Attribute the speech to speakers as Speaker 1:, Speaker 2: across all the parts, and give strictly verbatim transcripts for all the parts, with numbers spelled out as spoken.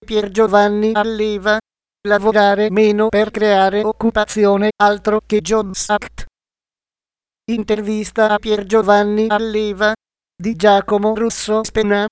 Speaker 1: Piergiovanni Alleva. Lavorare meno per creare occupazione, altro che Jobs Act. Intervista a Piergiovanni Alleva di Giacomo Russo Spenà.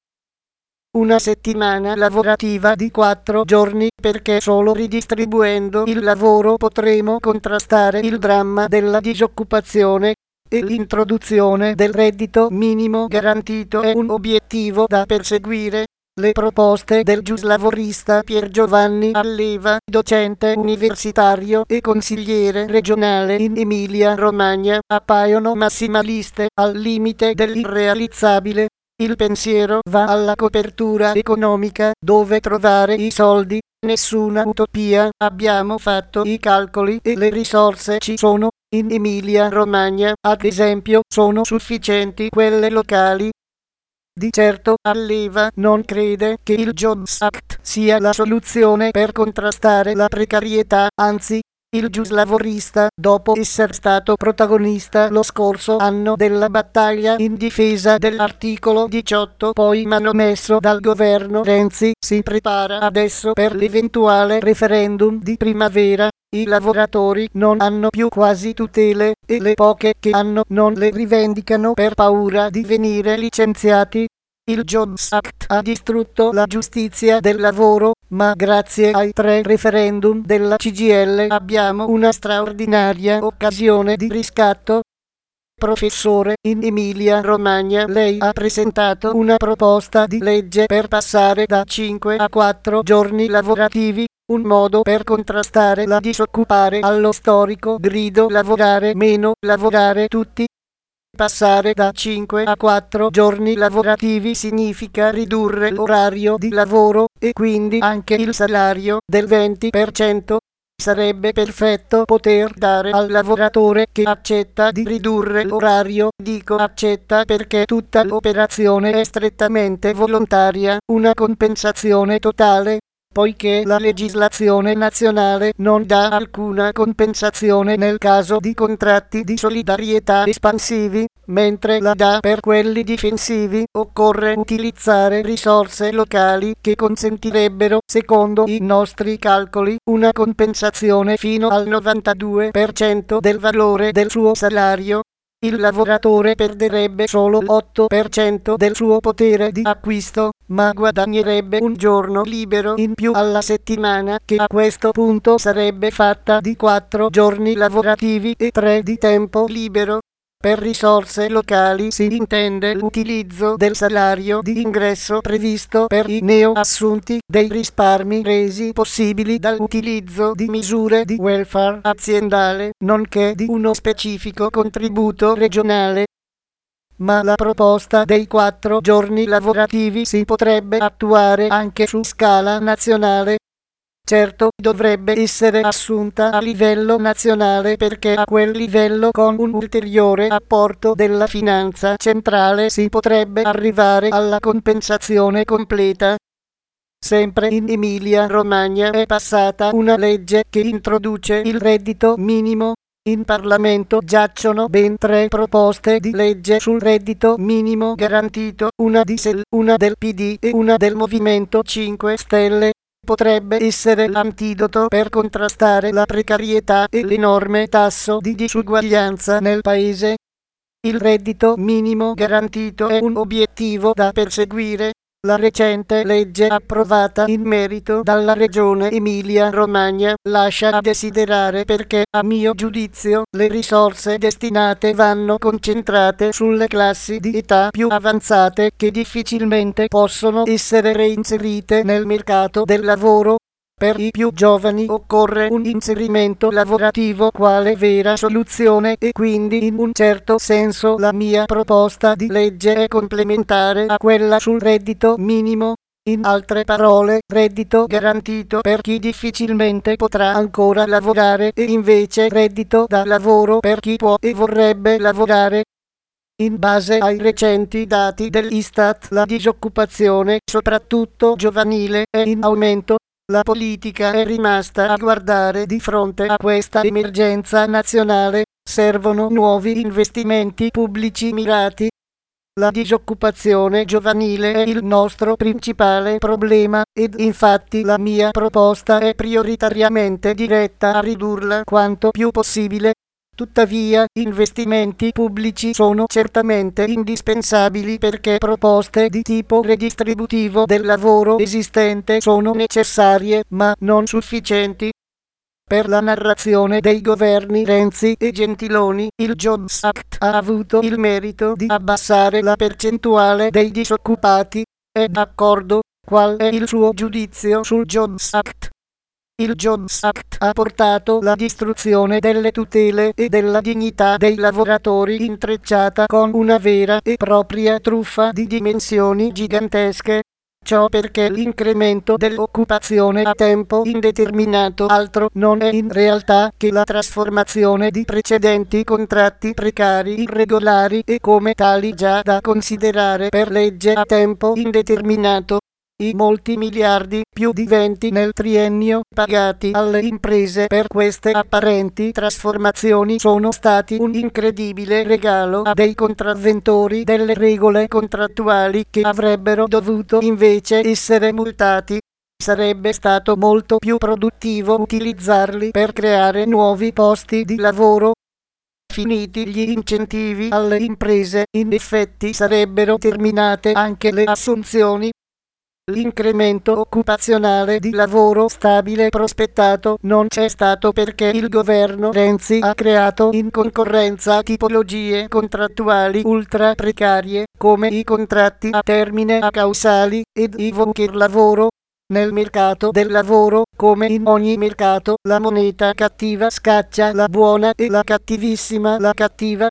Speaker 1: Una settimana lavorativa di quattro giorni, perché solo ridistribuendo il lavoro potremo contrastare il dramma della disoccupazione, e l'introduzione del reddito minimo garantito è un obiettivo da perseguire. Le proposte del giuslavorista Piergiovanni Alleva, docente universitario e consigliere regionale in Emilia-Romagna, appaiono massimaliste, al limite dell'irrealizzabile. Il pensiero va alla copertura economica, dove trovare i soldi. Nessuna utopia, abbiamo fatto i calcoli e le risorse ci sono. In Emilia-Romagna, ad esempio, sono sufficienti quelle locali. Di certo Alleva non crede che il Jobs Act sia la soluzione per contrastare la precarietà, anzi, il giuslavorista, dopo essere stato protagonista lo scorso anno della battaglia in difesa dell'articolo diciotto poi manomesso dal governo Renzi, si prepara adesso per l'eventuale referendum di primavera. I lavoratori non hanno più quasi tutele, e le poche che hanno non le rivendicano per paura di venire licenziati. Il Jobs Act ha distrutto la giustizia del lavoro, ma grazie ai tre referendum della C G I L abbiamo una straordinaria occasione di riscatto. Professore, in Emilia-Romagna lei ha presentato una proposta di legge per passare da cinque a quattro giorni lavorativi, un modo per contrastare la disoccupare allo storico grido lavorare meno, lavorare tutti. Passare da cinque a quattro giorni lavorativi significa ridurre l'orario di lavoro, e quindi anche il salario, del venti per cento. Sarebbe perfetto poter dare al lavoratore che accetta di ridurre l'orario, dico accetta perché tutta l'operazione è strettamente volontaria, una compensazione totale, poiché la legislazione nazionale non dà alcuna compensazione nel caso di contratti di solidarietà espansivi, mentre la dà per quelli difensivi. Occorre utilizzare risorse locali che consentirebbero, secondo i nostri calcoli, una compensazione fino al novantadue per cento del valore del suo salario. Il lavoratore perderebbe solo l'otto per cento del suo potere di acquisto, ma guadagnerebbe un giorno libero in più alla settimana, che a questo punto sarebbe fatta di quattro giorni lavorativi e tre di tempo libero. Per risorse locali si intende l'utilizzo del salario di ingresso previsto per i neoassunti, dei risparmi resi possibili dall'utilizzo di misure di welfare aziendale, nonché di uno specifico contributo regionale. Ma la proposta dei quattro giorni lavorativi si potrebbe attuare anche su scala nazionale. Certo, dovrebbe essere assunta a livello nazionale, perché a quel livello, con un ulteriore apporto della finanza centrale, si potrebbe arrivare alla compensazione completa. Sempre in Emilia-Romagna è passata una legge che introduce il reddito minimo. In Parlamento giacciono ben tre proposte di legge sul reddito minimo garantito, una di S E L, una del P D e una del Movimento cinque Stelle. Potrebbe essere l'antidoto per contrastare la precarietà e l'enorme tasso di disuguaglianza nel paese. Il reddito minimo garantito è un obiettivo da perseguire. La recente legge approvata in merito dalla Regione Emilia-Romagna lascia a desiderare, perché, a mio giudizio, le risorse destinate vanno concentrate sulle classi di età più avanzate, che difficilmente possono essere reinserite nel mercato del lavoro. Per i più giovani occorre un inserimento lavorativo quale vera soluzione, e quindi in un certo senso la mia proposta di legge è complementare a quella sul reddito minimo. In altre parole, reddito garantito per chi difficilmente potrà ancora lavorare, e invece reddito da lavoro per chi può e vorrebbe lavorare. In base ai recenti dati dell'Istat, la disoccupazione, soprattutto giovanile, è in aumento. La politica è rimasta a guardare di fronte a questa emergenza nazionale. Servono nuovi investimenti pubblici mirati. La disoccupazione giovanile è il nostro principale problema ed infatti la mia proposta è prioritariamente diretta a ridurla quanto più possibile. Tuttavia, investimenti pubblici sono certamente indispensabili perché proposte di tipo redistributivo del lavoro esistente sono necessarie, ma non sufficienti. Per la narrazione dei governi Renzi e Gentiloni, il Jobs Act ha avuto il merito di abbassare la percentuale dei disoccupati. È d'accordo? Qual è il suo giudizio sul Jobs Act? Il Jobs Act ha portato la distruzione delle tutele e della dignità dei lavoratori intrecciata con una vera e propria truffa di dimensioni gigantesche. Ciò perché l'incremento dell'occupazione a tempo indeterminato altro non è in realtà che la trasformazione di precedenti contratti precari irregolari e come tali già da considerare per legge a tempo indeterminato. I molti miliardi, più di venti nel triennio, pagati alle imprese per queste apparenti trasformazioni sono stati un incredibile regalo a dei contravventori delle regole contrattuali che avrebbero dovuto invece essere multati. Sarebbe stato molto più produttivo utilizzarli per creare nuovi posti di lavoro. Finiti gli incentivi alle imprese, in effetti sarebbero terminate anche le assunzioni. L'incremento occupazionale di lavoro stabile prospettato non c'è stato perché il governo Renzi ha creato in concorrenza tipologie contrattuali ultra precarie, come i contratti a termine acausali ed i worker lavoro. Nel mercato del lavoro, come in ogni mercato, la moneta cattiva scaccia la buona e la cattivissima la cattiva.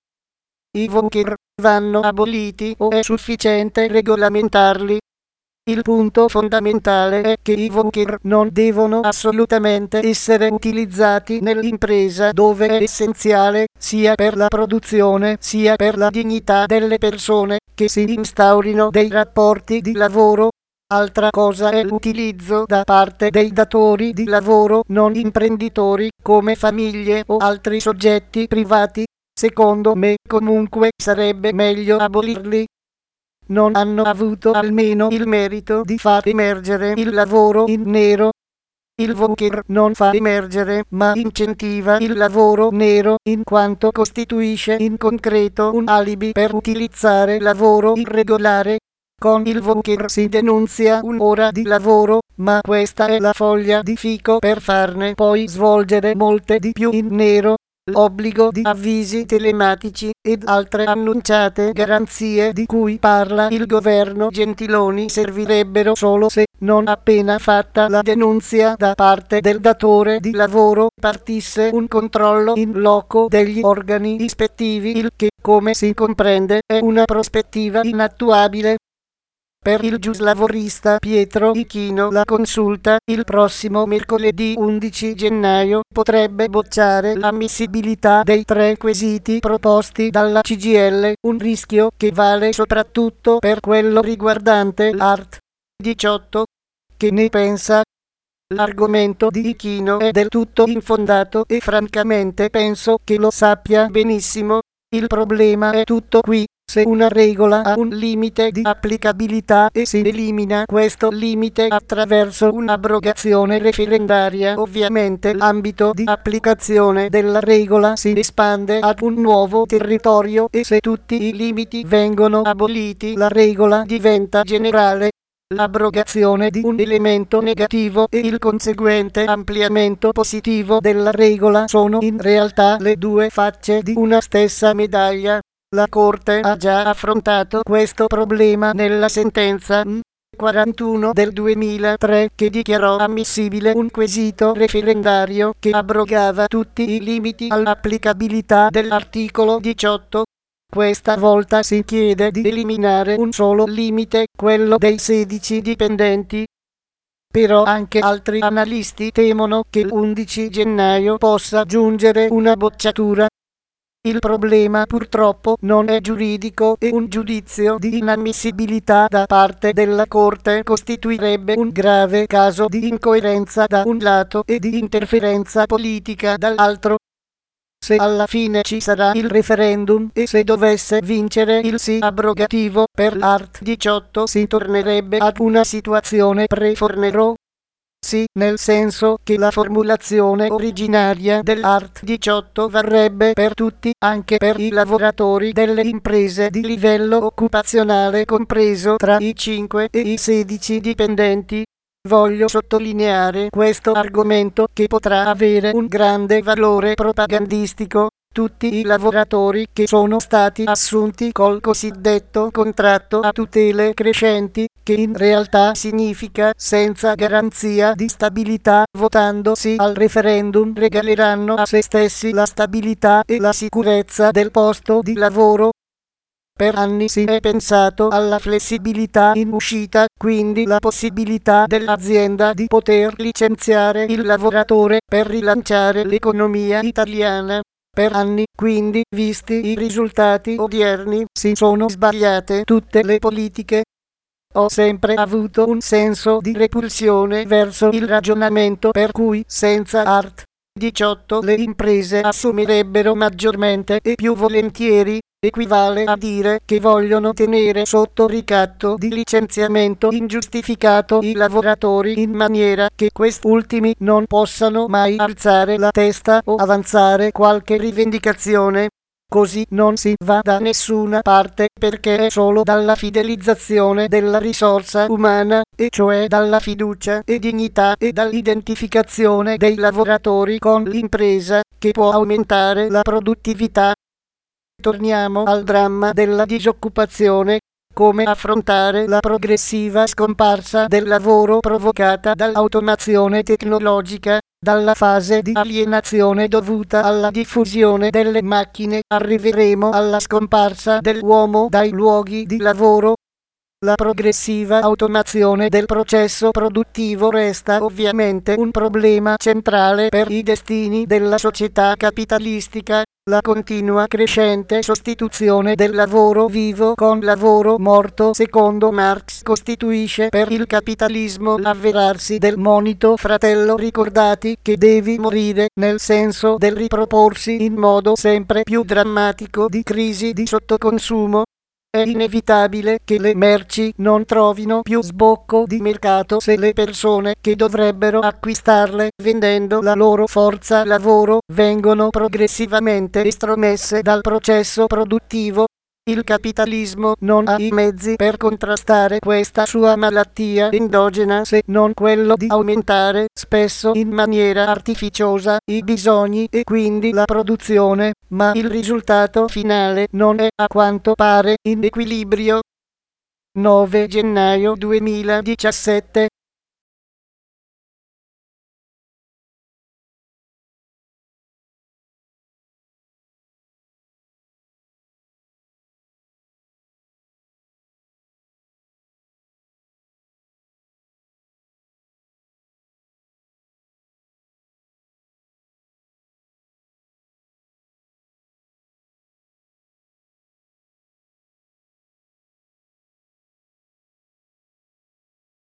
Speaker 1: I worker vanno aboliti o è sufficiente regolamentarli? Il punto fondamentale è che i worker non devono assolutamente essere utilizzati nell'impresa dove è essenziale, sia per la produzione sia per la dignità delle persone, che si instaurino dei rapporti di lavoro. Altra cosa è l'utilizzo da parte dei datori di lavoro non imprenditori, come famiglie o altri soggetti privati. Secondo me, comunque, sarebbe meglio abolirli. Non hanno avuto almeno il merito di far emergere il lavoro in nero. Il worker non fa emergere, ma incentiva il lavoro nero, in quanto costituisce in concreto un alibi per utilizzare lavoro irregolare. Con il worker si denunzia un'ora di lavoro, ma questa è la foglia di fico per farne poi svolgere molte di più in nero. L'obbligo di avvisi telematici ed altre annunciate garanzie di cui parla il governo Gentiloni servirebbero solo se, non appena fatta la denunzia da parte del datore di lavoro, partisse un controllo in loco degli organi ispettivi, il che, come si comprende, è una prospettiva inattuabile. Per il giuslavorista Pietro Ichino la consulta, il prossimo mercoledì undici gennaio, potrebbe bocciare l'ammissibilità dei tre quesiti proposti dalla C G I L, un rischio che vale soprattutto per quello riguardante l'Art. diciotto. Che ne pensa? L'argomento di Ichino è del tutto infondato e francamente penso che lo sappia benissimo. Il problema è tutto qui. Se una regola ha un limite di applicabilità e si elimina questo limite attraverso un'abrogazione referendaria, ovviamente l'ambito di applicazione della regola si espande ad un nuovo territorio e se tutti i limiti vengono aboliti la regola diventa generale. L'abrogazione di un elemento negativo e il conseguente ampliamento positivo della regola sono in realtà le due facce di una stessa medaglia. La Corte ha già affrontato questo problema nella sentenza N quarantuno del duemilatré che dichiarò ammissibile un quesito referendario che abrogava tutti i limiti all'applicabilità dell'articolo diciotto. Questa volta si chiede di eliminare un solo limite, quello dei sedici dipendenti. Però anche altri analisti temono che l'undici gennaio possa giungere una bocciatura. Il problema purtroppo non è giuridico e un giudizio di inammissibilità da parte della Corte costituirebbe un grave caso di incoerenza da un lato e di interferenza politica dall'altro. Se alla fine ci sarà il referendum e se dovesse vincere il sì abrogativo per l'Art diciotto si tornerebbe ad una situazione pre-Fornero. Sì, nel senso che la formulazione originaria dell'Art diciotto varrebbe per tutti, anche per i lavoratori delle imprese di livello occupazionale compreso tra i cinque e i sedici dipendenti. Voglio sottolineare questo argomento che potrà avere un grande valore propagandistico. Tutti i lavoratori che sono stati assunti col cosiddetto contratto a tutele crescenti, che in realtà significa senza garanzia di stabilità, votando sì al referendum regaleranno a se stessi la stabilità e la sicurezza del posto di lavoro. Per anni si è pensato alla flessibilità in uscita, quindi la possibilità dell'azienda di poter licenziare il lavoratore per rilanciare l'economia italiana. Per anni, quindi, visti i risultati odierni, si sono sbagliate tutte le politiche. Ho sempre avuto un senso di repulsione verso il ragionamento per cui senza Art diciotto le imprese assumerebbero maggiormente e più volentieri. Equivale a dire che vogliono tenere sotto ricatto di licenziamento ingiustificato i lavoratori in maniera che quest'ultimi non possano mai alzare la testa o avanzare qualche rivendicazione. Così non si va da nessuna parte, perché è solo dalla fidelizzazione della risorsa umana, e cioè dalla fiducia e dignità e dall'identificazione dei lavoratori con l'impresa, che può aumentare la produttività. Torniamo al dramma della disoccupazione. Come affrontare la progressiva scomparsa del lavoro provocata dall'automazione tecnologica? Dalla fase di alienazione dovuta alla diffusione delle macchine arriveremo alla scomparsa dell'uomo dai luoghi di lavoro. La progressiva automazione del processo produttivo resta ovviamente un problema centrale per i destini della società capitalistica. La continua crescente sostituzione del lavoro vivo con lavoro morto, secondo Marx, costituisce per il capitalismo l'avverarsi del monito fratello ricordati che devi morire, nel senso del riproporsi in modo sempre più drammatico di crisi di sottoconsumo. È inevitabile che le merci non trovino più sbocco di mercato se le persone che dovrebbero acquistarle vendendo la loro forza lavoro vengono progressivamente estromesse dal processo produttivo. Il capitalismo non ha i mezzi per contrastare questa sua malattia endogena se non quello di aumentare, spesso in maniera artificiosa, i bisogni e quindi la produzione, ma il risultato finale non è, a quanto pare, in equilibrio. nove gennaio duemiladiciassette